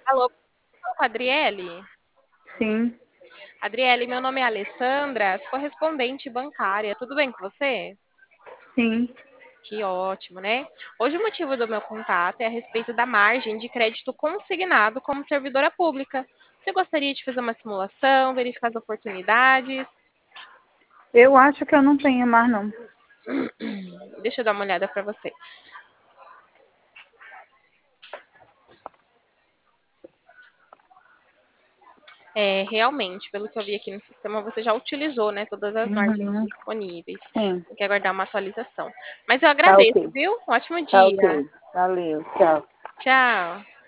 Alô, com a Adriele? Sim, Adriele, meu nome é Alessandra, sou correspondente bancária. Tudo bem com você? sim. Que ótimo, né? Hoje o motivo do meu contato é a respeito da margem de crédito consignado como servidora pública. Você gostaria de fazer uma simulação, verificar as oportunidades? Eu acho que eu não tenho mais, não. Deixa eu dar uma olhada para você. Realmente, pelo que eu vi aqui no sistema, você já utilizou, né, todas as margens Uhum. disponíveis. Sim, Tem que aguardar uma atualização. Mas eu tá agradeço, ok. viu? Um ótimo Tá dia. ok. Valeu, tchau. Tchau.